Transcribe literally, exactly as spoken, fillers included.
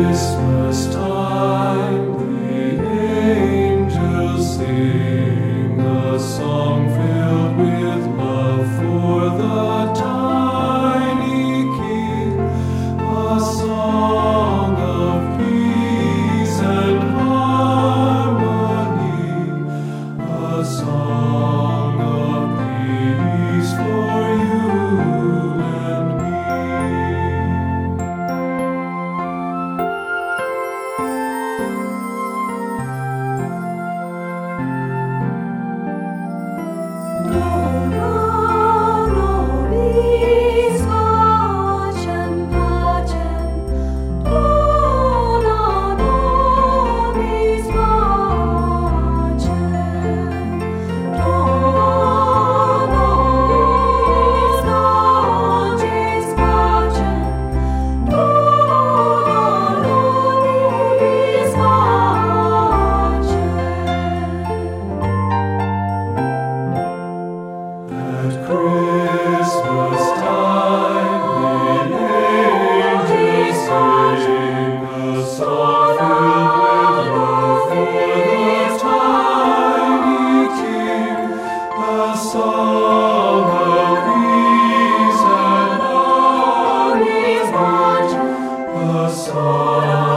Christmas time, the angels sing a song filled with love for the tiny King, a song of peace and harmony, a song of peace for you and me. At Christmas time, the angels sing a song filled with love for the tiny King, a song of peace and harmony, a song